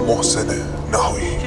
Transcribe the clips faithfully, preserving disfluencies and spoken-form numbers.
محسن نهایی.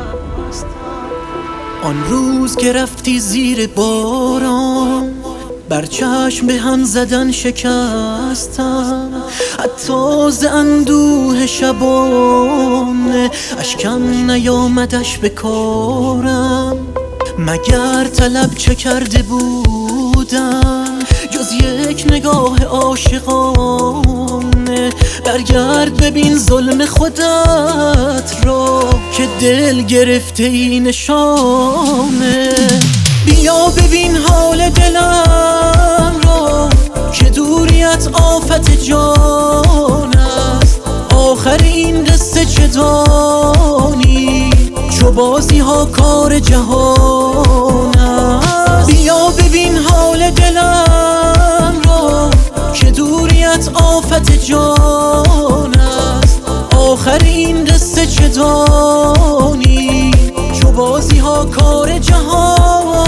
آن روز که رفتی زیر باران، بر چشم به هم زدن شکستم، حتی ز اندوه شبانه اشکم نیامدش به کارم. مگر طلب چه کرده بودم جز یک نگاه عاشقانه؟ برگرد ببین ظلم خودت را که دل گرفته ای نشانه. بیا ببین حال دلم را که دوریت آفت جان است. آخر این قصه چه دانی چو بازی ها کار جهان است. بیا ببین حال دلم را که دوریت آفت جان است. آخر این قصه چه دانی چو بازی ها کار جهان.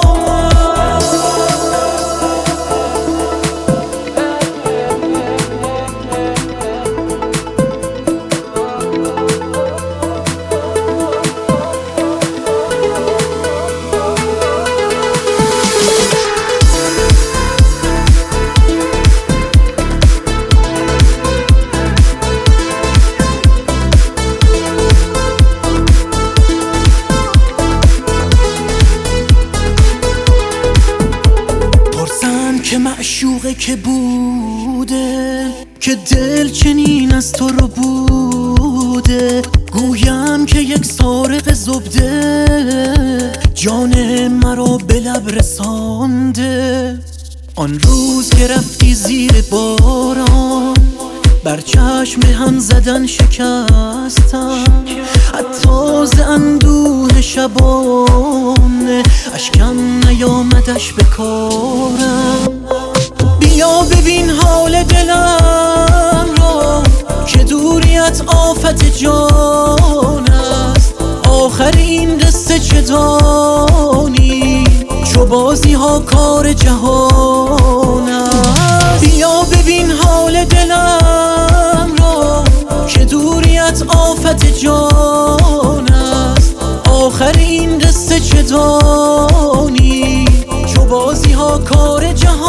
که معشوقه که بوده که دل چنین از تو رو بوده. گویم که یک سارق زبده جان مرا به لب رسانده. آن روز که رفتی زیر باران، بر چشم هم زدن شکستم، حتی ز اندوه شبانه اشکم نیامدش به کارم. بیا ببین حال دلم را که دوریت آفت جان است. آخر این قصه چه دانی چو بازی ها کار جهان است. بیا ببین حال دلم را که دوریت آفت جان است. آخر این قصه چه دانی چو بازی ها کار جهان